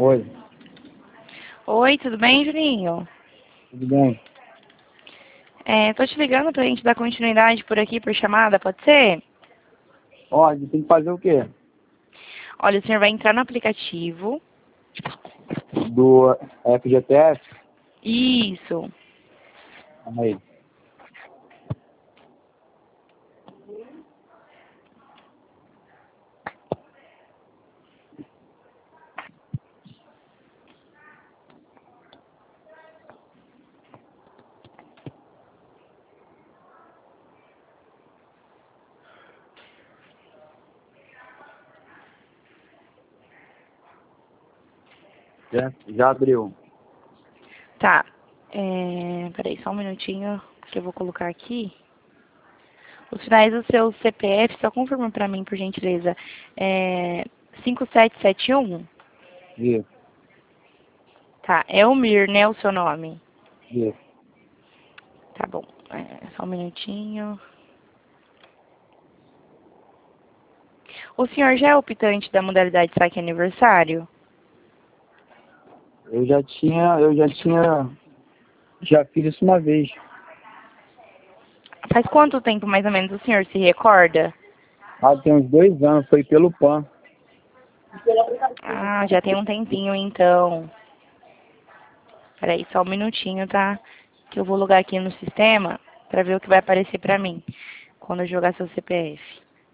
Oi, Oi, tudo bem, Juninho? tudo bem? Tô te ligando pra gente dar continuidade por aqui por chamada, pode ser? Ó, tem que fazer o quê? Olha, o senhor vai entrar no aplicativo. Do FGTS? Isso. Aí. Já abriu. Tá. Peraí, só um minutinho que eu vou colocar aqui. Os finais do seu CPF, só confirma pra mim, por gentileza. 5771? Isso, Tá, é o Mir, né, o seu nome? isso. Tá bom. Só um minutinho. O senhor já é optante da modalidade saque aniversário? Já fiz isso uma vez. Faz quanto tempo, mais ou menos, o senhor se recorda? Tem uns 2 anos, foi pelo PAN. Ah, já tem um tempinho, então. Peraí, só um minutinho, tá? Que eu vou logar aqui no sistema pra ver o que vai aparecer pra mim quando eu jogar seu CPF.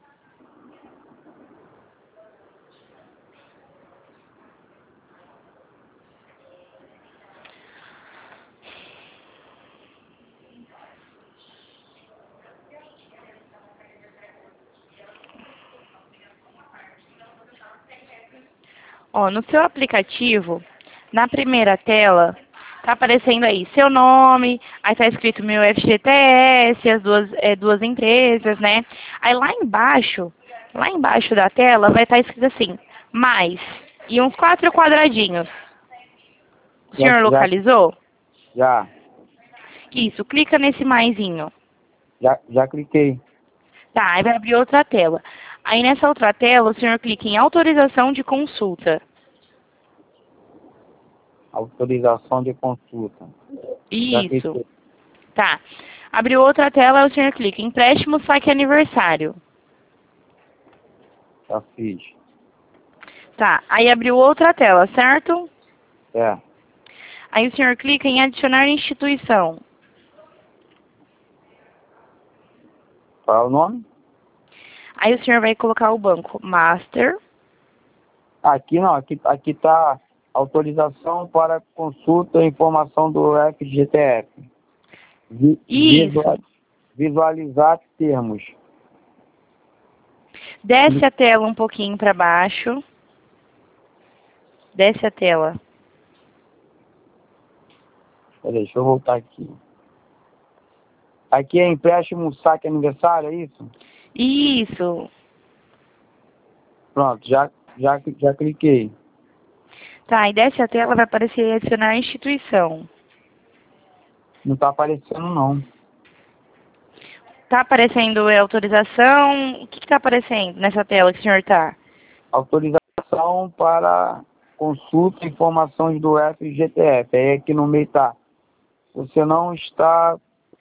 Ó, no seu aplicativo, na primeira tela, tá aparecendo aí seu nome, aí tá escrito meu FGTS, as duas empresas, né? Aí lá embaixo da tela, vai estar escrito assim, mais, e uns 4 quadradinhos. O Já, senhor já, localizou? já, Isso, clica nesse maisinho. já cliquei. Tá, aí vai abrir outra tela. Aí nessa outra tela, o senhor clica em autorização de consulta. Autorização de consulta. Já Isso. cliquei. Tá. Abriu outra tela, o senhor clica em empréstimo saque aniversário. Já fiz. Tá. Aí abriu outra tela, certo? É. Aí o senhor clica em adicionar instituição. Qual é o nome? Aí o senhor vai colocar o banco Master. Aqui não, aqui tá autorização para consulta e informação do FGTS. Isso. Visualizar termos. Desce a tela um pouquinho para baixo. Desce a tela. Peraí, deixa eu voltar aqui. Aqui é empréstimo saque aniversário, é isso? Isso. Pronto, já cliquei. Tá, e desce a tela, vai aparecer adicionar instituição. Não está aparecendo, não. Tá aparecendo autorização? O que que tá aparecendo nessa tela que o senhor tá? Autorização para consulta e informações do FGTS. Aí aqui no meio tá. Você não está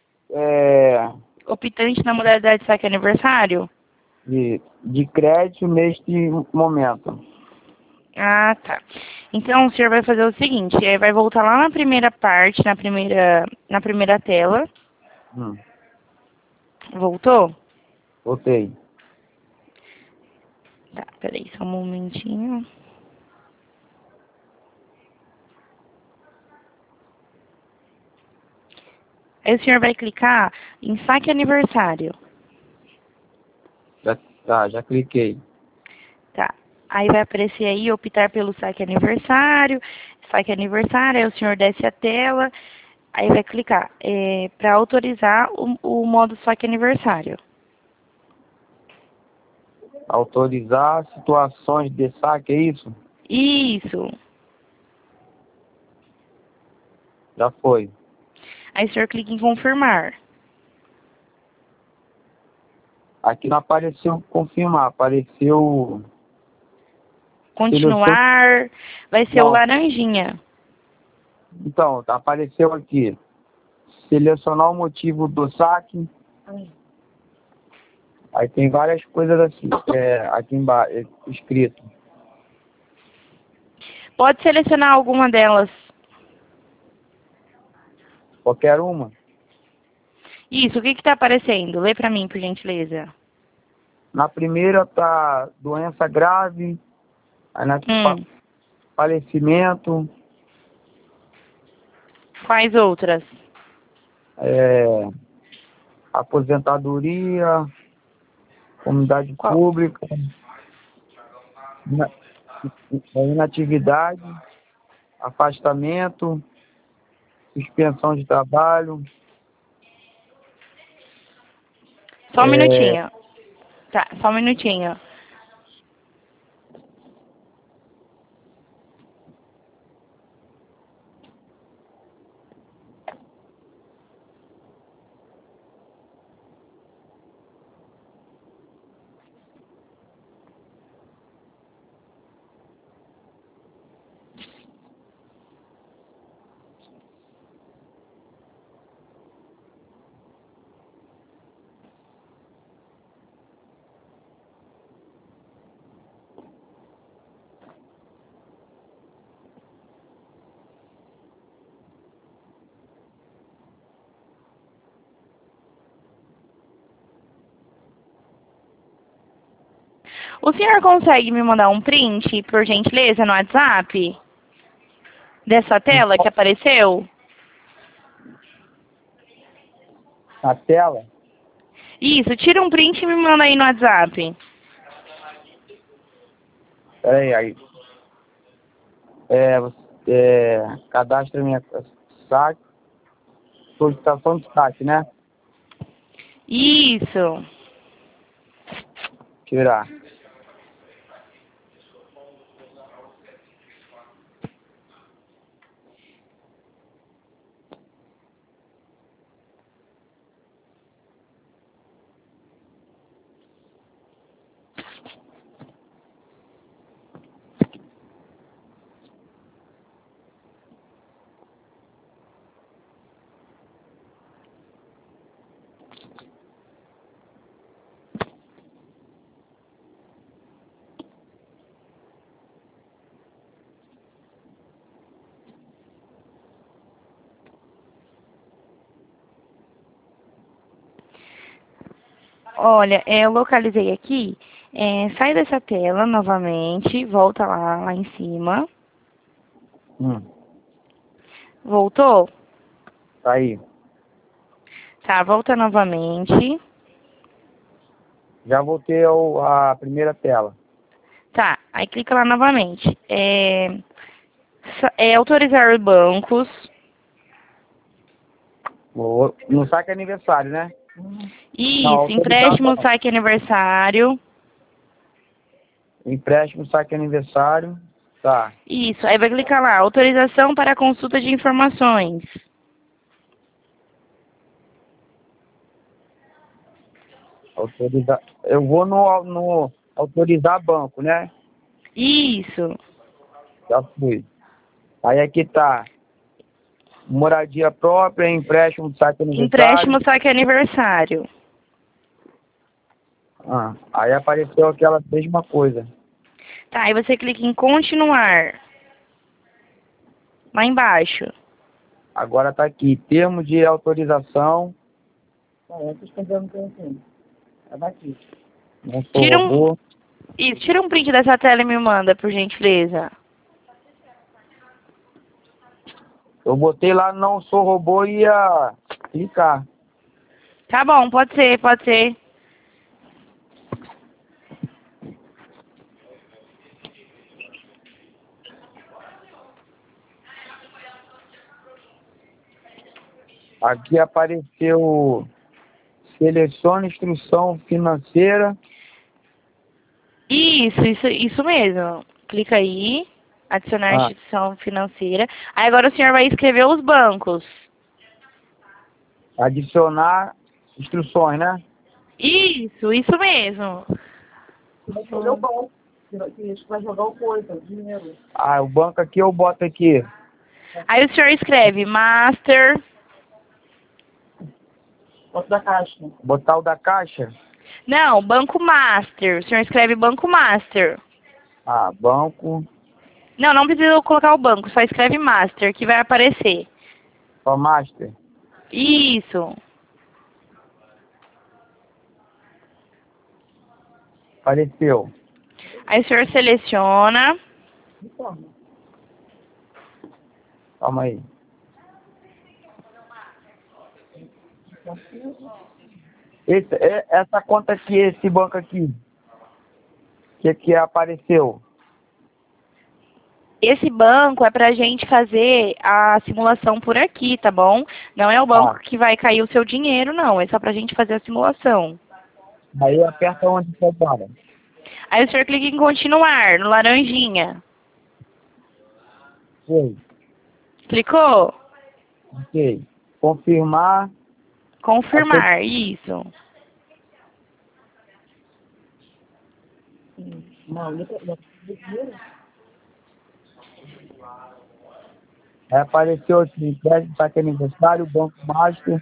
Optante na modalidade saque aniversário? de crédito neste momento. Ah, tá. Então o senhor vai fazer o seguinte, vai voltar lá na primeira parte, na primeira tela. Hum, Voltou? Voltei. Tá, peraí, só um momentinho. Aí o senhor vai clicar em saque aniversário. Já cliquei. Tá. Aí vai aparecer aí, optar pelo saque aniversário. Saque aniversário, aí o senhor desce a tela. Aí vai clicar para autorizar o modo saque aniversário. Autorizar situações de saque, é isso? Isso. Já foi. Aí o senhor clica em confirmar. Aqui não apareceu confirmar, apareceu continuar, vai ser o Não. laranjinha. Então, apareceu aqui. Selecionar o motivo do saque. Aí tem várias coisas assim, aqui embaixo, escrito. Pode selecionar alguma delas. Qualquer uma. Isso, o que está aparecendo? Lê para mim, por gentileza. Na primeira tá doença grave, aí na falecimento, Quais outras? aposentadoria, comunidade Qual? pública, ina- inatividade, afastamento, suspensão de trabalho. Só um minutinho. Tá, só um minutinho. O senhor consegue me mandar um print, por gentileza, no WhatsApp? Dessa tela que apareceu? A tela, Isso, tira um print e me manda aí no WhatsApp. aí, cadastra minha saque, solicitação de saque, né? Isso. Tirar. Olha, eu localizei aqui. Sai dessa tela novamente, volta lá em cima. Voltou? Tá aí. Tá, volta novamente. Já voltei à primeira tela. Tá, aí clica lá novamente. Autorizar bancos. No saque aniversário, né? Não, Isso, autorizar empréstimo, banco. saque aniversário. Empréstimo, saque aniversário. Tá. Isso, aí vai clicar lá, autorização para consulta de informações. Autorizar. Eu vou no autorizar banco, né? Isso, Já fui. Aí aqui tá moradia própria, empréstimo, saque aniversário. empréstimo, saque aniversário. Aí apareceu aquela mesma coisa. Tá, aí você clica em continuar. Lá embaixo. Agora tá aqui, termo de autorização. Não sou Tira um, robô. tira um print dessa tela e me manda, por gentileza. Eu botei lá não sou robô e ia clicar. Tá bom, pode ser, pode ser. Aqui apareceu selecione instrução financeira. Isso mesmo. Clica aí, adicionar instituição financeira. Aí agora o senhor vai escrever os bancos. Adicionar instruções, né? Isso mesmo. Escolheu o banco. Que vai jogar o coisa, o dinheiro. Ah, o banco aqui eu boto aqui. Aí o senhor escreve Master. Bota da caixa. Botar o da caixa? Não, Banco Master. O senhor escreve Banco Master. Ah, banco. Não, não precisa colocar o banco, só escreve Master, que vai aparecer. Só Master. Isso. Apareceu. Aí o senhor seleciona. Calma aí. Essa conta aqui, esse banco aqui. Que apareceu. Esse banco é pra gente fazer a simulação por aqui, tá bom? Não é o banco que vai cair o seu dinheiro, não. É só pra gente fazer a simulação. Aí aperta onde você para. Aí o senhor clica em continuar, no laranjinha. Foi. Clicou? Ok. Confirmar. Confirmar, isso. Não, Aí apareceu assim, crédito para aquele aniversário, Banco Master.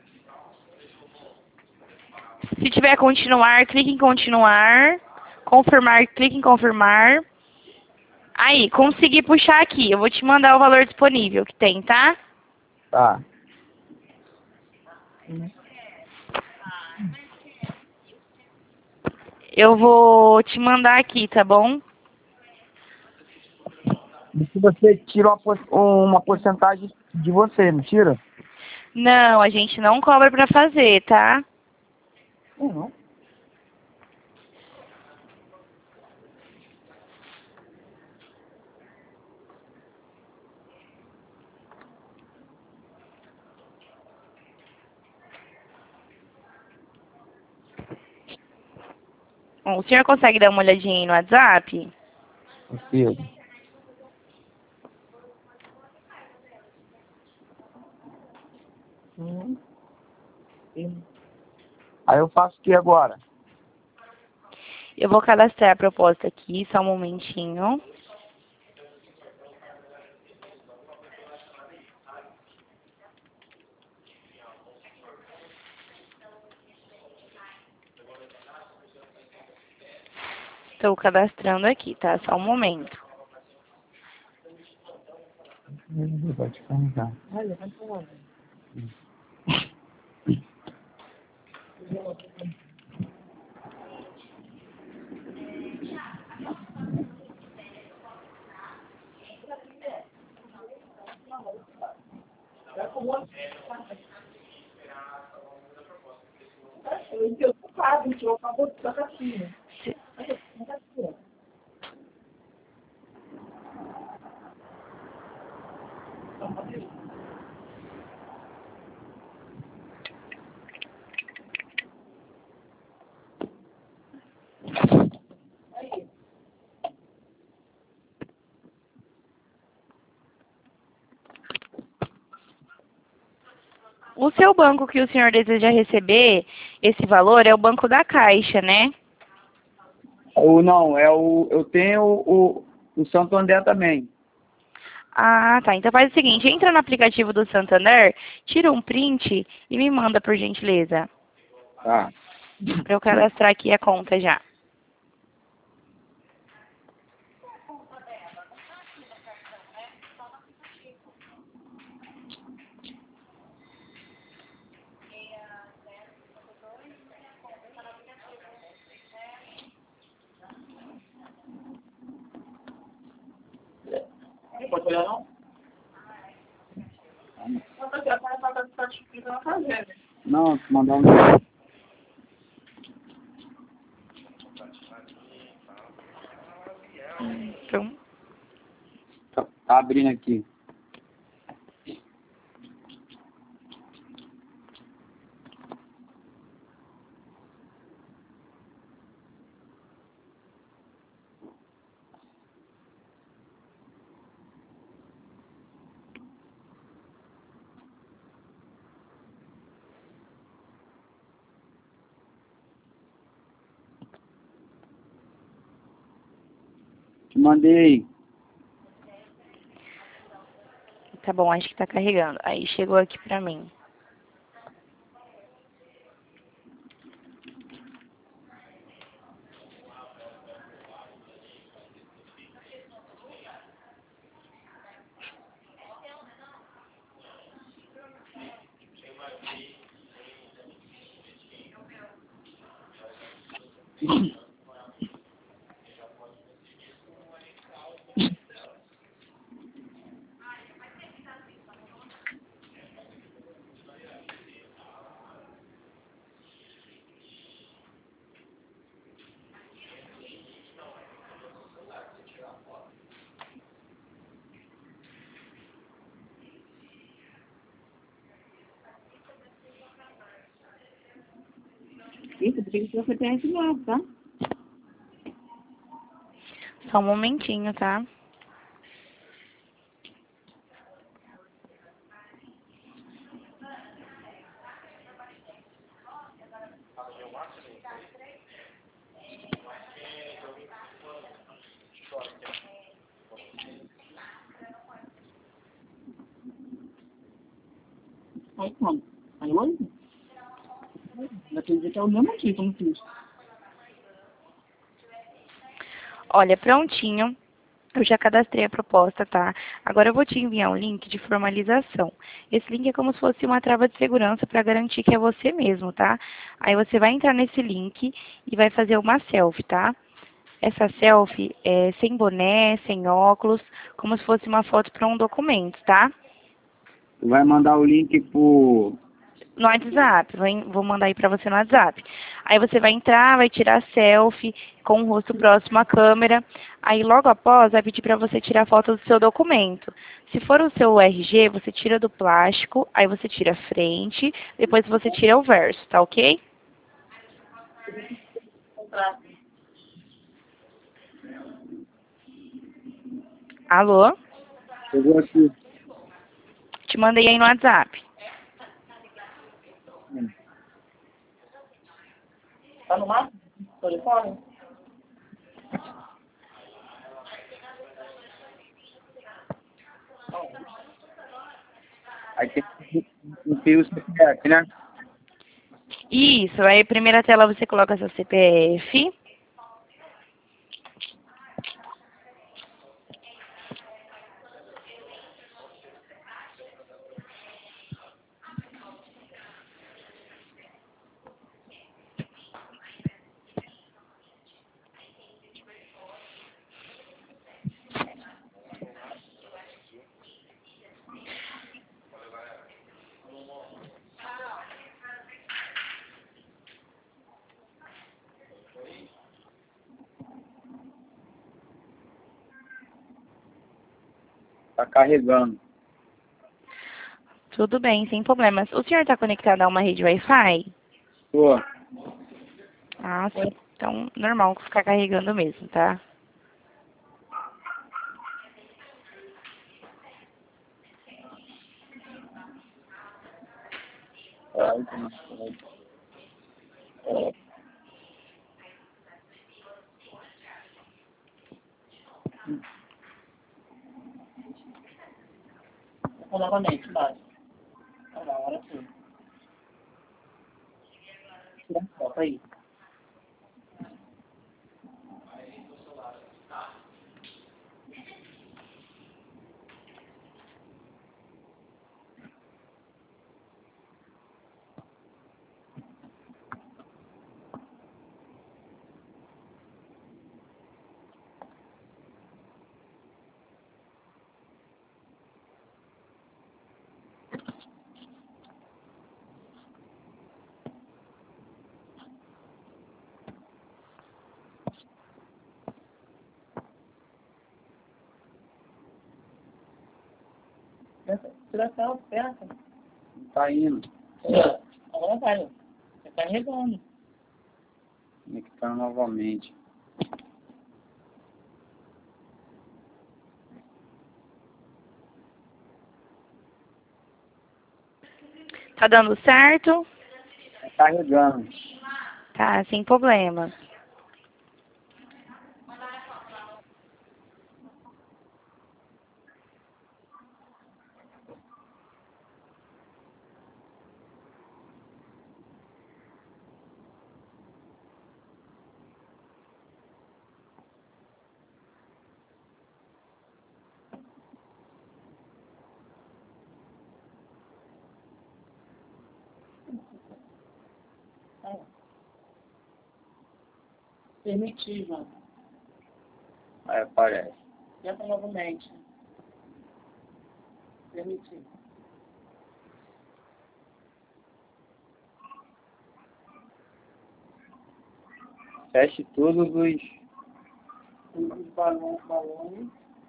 Se tiver continuar, clique em continuar. Confirmar, clique em confirmar. Aí, consegui puxar aqui. Eu vou te mandar o valor disponível que tem, tá? Tá. Eu vou te mandar aqui, tá bom? E se você tira uma porcentagem de você, não tira? Não, a gente não cobra pra fazer, tá? não. Bom, o senhor consegue dar uma olhadinha aí no WhatsApp? Consigo. Aí eu faço o que agora? Eu vou cadastrar a proposta aqui, só um momentinho. Estou cadastrando aqui, tá? Só um momento. Vai te perguntar. Olha, vai falar. Eu tô quase, tirou o favor da caixinha. Se- O seu banco que o senhor deseja receber esse valor é o Banco da Caixa, né? Ou não, eu tenho o Santander também. Ah, tá. Então faz o seguinte, entra no aplicativo do Santander, tira um print e me manda, por gentileza. Tá. Pra eu cadastrar aqui a conta já. Não pode olhar, não? Não, tá certo, mas tá explicando fazer, né? Não, te mandar um. Então, Tá abrindo aqui. Te mandei. Tá bom, acho que tá carregando. Aí chegou aqui pra mim. Isso, porque você tem esse lado, tá? Só um momentinho, tá? Aí como? Aí hoje? Vai ter que dizer que é o mesmo aqui, como fiz. Olha, prontinho. Eu já cadastrei a proposta, tá? Agora eu vou te enviar um link de formalização. Esse link é como se fosse uma trava de segurança para garantir que é você mesmo, tá? Aí você vai entrar nesse link e vai fazer uma selfie, tá? Essa selfie é sem boné, sem óculos, como se fosse uma foto para um documento, tá? Tu vai mandar o link por... No WhatsApp, vou mandar aí para você no WhatsApp. Aí você vai entrar, vai tirar selfie com o rosto próximo à câmera. Aí logo após vai pedir para você tirar foto do seu documento. Se for o seu RG, você tira do plástico, aí você tira a frente, depois você tira o verso, tá ok? Alô? Chegou aqui. Te mandei aí no WhatsApp. Tá no máximo? Telefone? Aí tem que cumprir o CPF, né? Isso, aí primeira tela você coloca seu CPF. Tá carregando. Tudo bem, sem problemas. O senhor está conectado a uma rede Wi-Fi? Tô. Ah, sim. Então, normal ficar carregando mesmo, tá? Vou novamente, bate. Ah, não, agora sim. Tira a foto aí. Tira a foto, perto. Tá indo. Agora vai, ó. Você tá carregando. Conectando novamente. Tá dando certo? Tá carregando. Tá, sem problema. Permitir, João. Aí aparece. Tenta novamente. Permitir. Feche todos os... Os balões.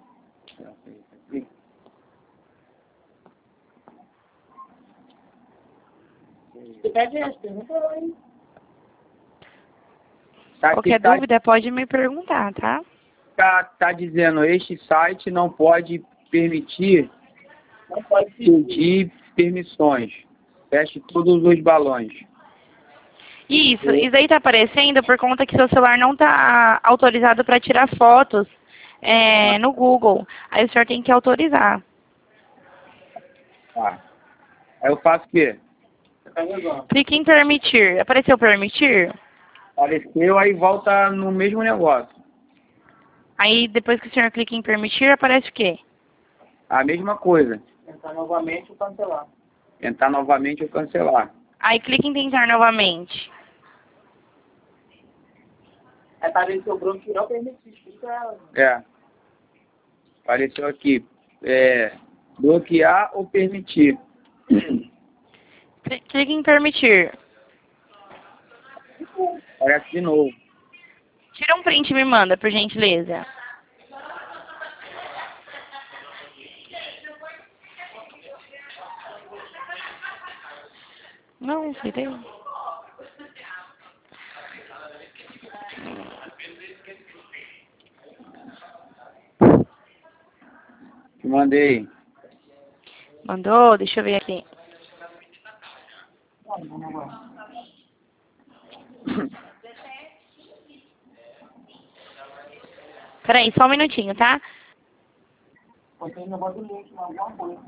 Você pede as perguntas aí. Tá, Qualquer dúvida pode me perguntar, tá? Tá dizendo, este site não pode permitir Não pode pedir permissões. Feche todos os balões. Isso aí tá aparecendo por conta que seu celular não tá autorizado para tirar fotos no Google. Aí o senhor tem que autorizar. Tá. Aí eu faço o quê? Clique em permitir. Apareceu permitir? Apareceu, aí volta no mesmo negócio. Aí depois que o senhor clica em permitir, aparece o quê? A mesma coisa. Tentar novamente ou cancelar. Tentar novamente ou cancelar. Aí clique em tentar novamente. Aí apareceu o branco não permitir. Fica... Apareceu aqui. Bloquear ou permitir. Clique em permitir. Aparece de novo. Tira um print e me manda, por gentileza. Não, sei tem. Te mandei. Mandou? Deixa eu ver aqui. Peraí, só um minutinho, tá? Você ainda bota o link, alguma coisa.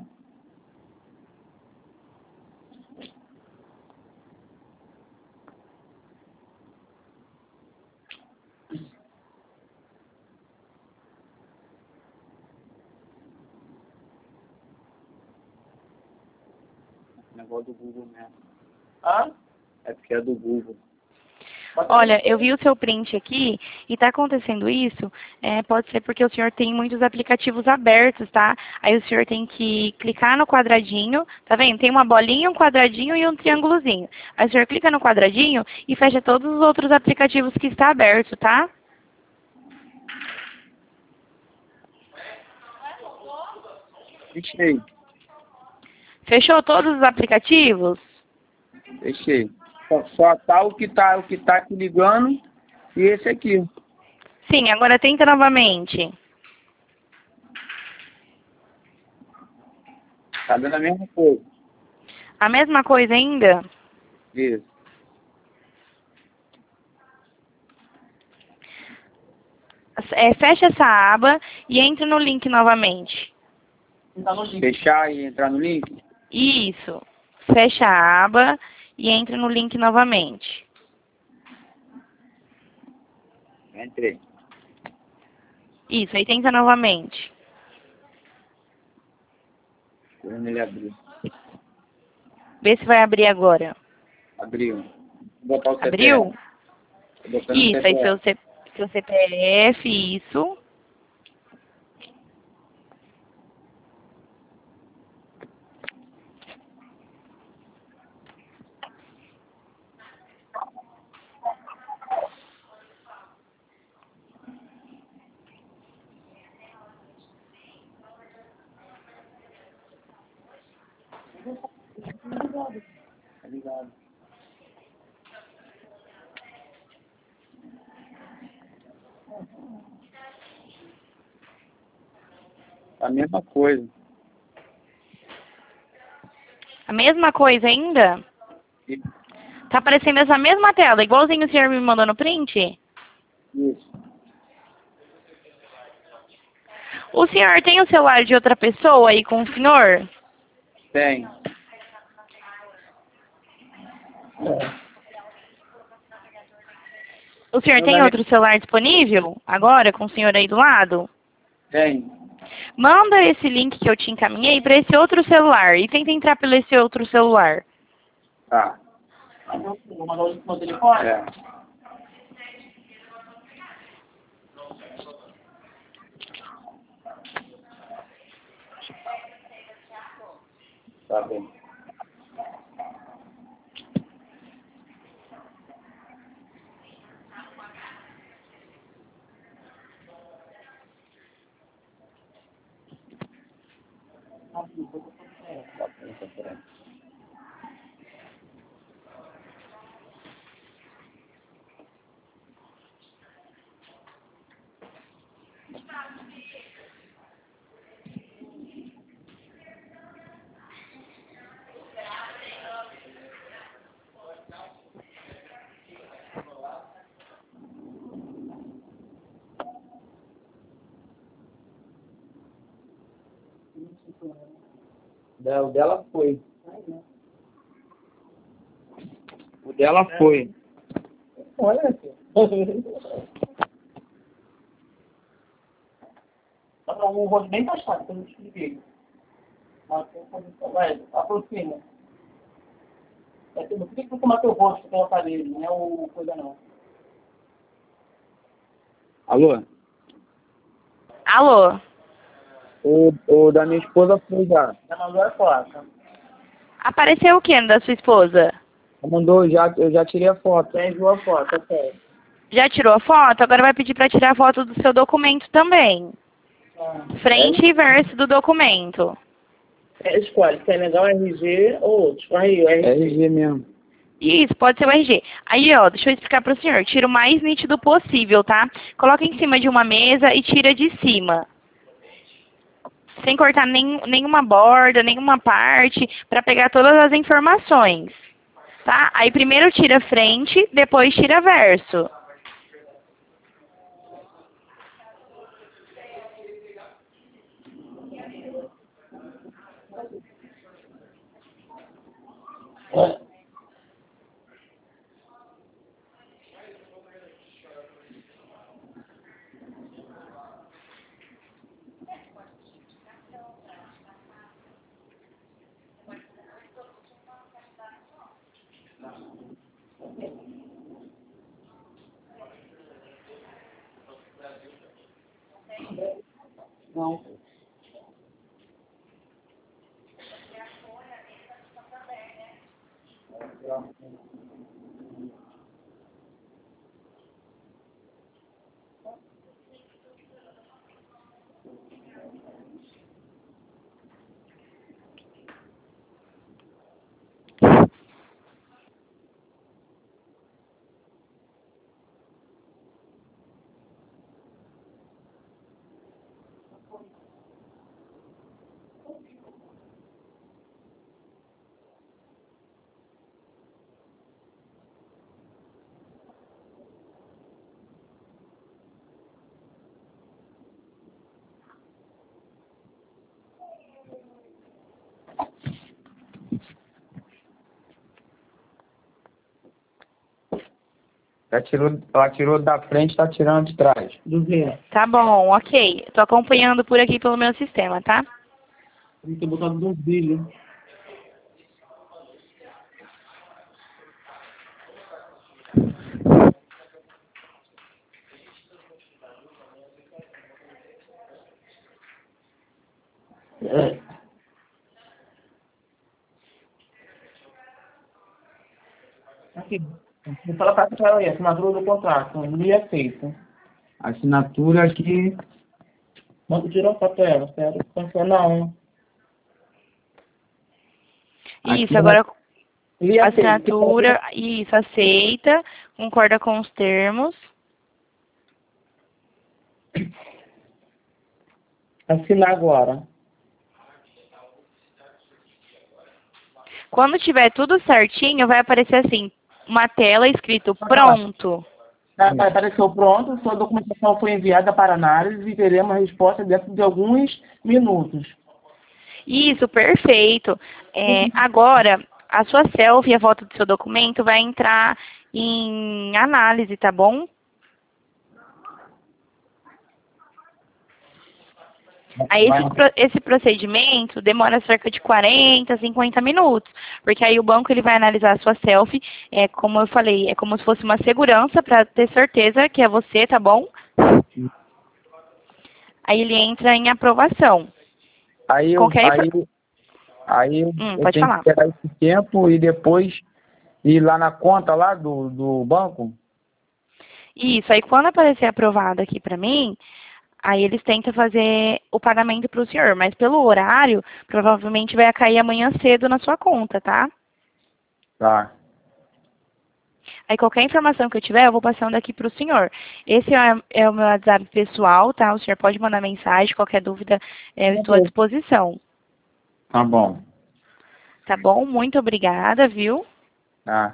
Negócio do Google mesmo. Hã? É porque é do Google. Olha, eu vi o seu print aqui e tá acontecendo isso, pode ser porque o senhor tem muitos aplicativos abertos, tá? Aí o senhor tem que clicar no quadradinho, tá vendo? Tem uma bolinha, um quadradinho e um triângulozinho. Aí o senhor clica no quadradinho e fecha todos os outros aplicativos que está aberto, tá? Fechei. Fechou todos os aplicativos? Fechei. Só tá o que tá aqui ligando e esse aqui. Sim, agora tenta novamente. Tá dando a mesma coisa. A mesma coisa ainda? Isso. Fecha essa aba e entra no link novamente. Tá no link. Fechar e entrar no link? Isso. Fecha a aba e entra no link novamente. Entrei. Isso, aí tenta novamente. Quando ele abriu. Vê se vai abrir agora. Abriu. Vou botar o Abriu? CPF. Tô botando o Isso, aí CPF. seu CPF, isso. Tá ligado. A mesma coisa. A mesma coisa ainda? E- Tá aparecendo essa mesma tela, igualzinho o senhor me mandou no print? Isso. O senhor tem o celular de outra pessoa aí com o senhor? Tem. O senhor tem outro celular disponível agora com o senhor aí do lado? Tem. Manda esse link que eu te encaminhei para esse outro celular e tenta entrar pelo esse outro celular. Tá. Vou mandar o link no telefone? É. Tá bem. O dela foi. O dela foi. Olha aqui. Um rosto bem baixado, que eu não expliquei. Vai, aproxima. Não fica com o teu rosto com o aparelho, não é o coisa não. Alô? Alô? O da minha esposa foi já. Já mandou a foto. Apareceu o que da sua esposa? Ela mandou, eu já tirei a foto. Já enviou a foto, ok. Já tirou a foto? Agora vai pedir para tirar a foto do seu documento também. Frente e verso do documento. Escolhe se é legal RG ou outro. Escolhe o RG. RG mesmo. Isso, pode ser o RG. Aí, ó, deixa eu explicar para o senhor. Tira o mais nítido possível, tá? Coloca em cima de uma mesa e tira de cima. Sem cortar nenhuma borda, nenhuma parte, para pegar todas as informações. Tá? Aí primeiro tira frente, depois tira verso. Não. Ela tirou da frente, tá tirando de trás. Do ver. Tá bom, ok. Tô acompanhando por aqui pelo meu sistema, tá? Tem que ter botado dos brilhos. Aqui. Vou falar pra ela aí, assinatura do contrato. Não é feito. Assinatura aqui. Manda tirar a foto pra ela, sério. Não. Aqui Isso, agora Li a aceito. assinatura, isso, aceita, concorda com os termos. Assinar agora. Quando tiver tudo certinho, vai aparecer assim, uma tela escrito pronto. Apareceu pronto, sua documentação foi enviada para análise e teremos a resposta dentro de alguns minutos. Isso, perfeito. Agora, a sua selfie e a foto do seu documento vai entrar em análise, tá bom? Aí esse procedimento demora cerca de 40, 50 minutos, porque aí o banco ele vai analisar a sua selfie, como eu falei, é como se fosse uma segurança para ter certeza que é você, tá bom? Aí ele entra em aprovação. Aí eu, aí eu Pode tenho falar. que esperar esse tempo e depois ir lá na conta lá do banco? Isso, aí quando aparecer aprovado aqui para mim, aí eles tentam fazer o pagamento para o senhor, mas pelo horário, provavelmente vai cair amanhã cedo na sua conta, tá? Tá. Aí qualquer informação que eu tiver, eu vou passando aqui para o senhor. Esse é o meu WhatsApp pessoal, tá? O senhor pode mandar mensagem, qualquer dúvida, eu estou à disposição. Tá bom. Tá bom? Muito obrigada, viu? Ah,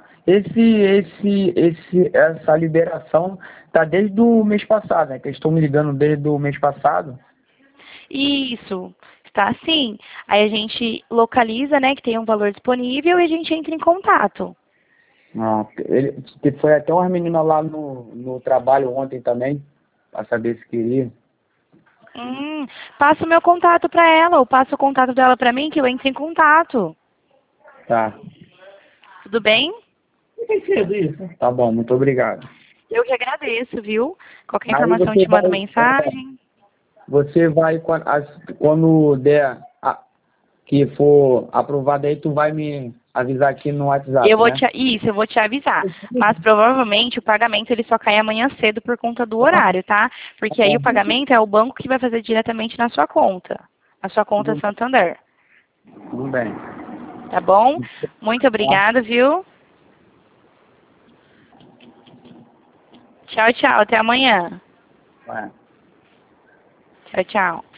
essa liberação tá desde o mês passado, né? Que eles estão me ligando desde o mês passado. Isso, está assim. Aí a gente localiza, né, que tem um valor disponível e a gente entra em contato. Não, foi até uma menina lá no trabalho ontem também, para saber se queria. Passa o meu contato para ela, ou passa o contato dela para mim, que eu entro em contato. Tá. Tudo bem? Tá bom, muito obrigado. Eu que agradeço, viu? Qualquer Aí informação eu te mando mensagem. Você vai, quando der que for aprovado aí, tu vai me avisar aqui no WhatsApp, Eu vou né? eu vou te avisar. Mas provavelmente o pagamento ele só cai amanhã cedo por conta do horário, tá? Porque aí o pagamento é o banco que vai fazer diretamente na sua conta. Na sua conta Santander. Tudo bem. Tá bom? Muito obrigada, viu? Tchau, tchau. Até amanhã. Vai. Tchau, tchau.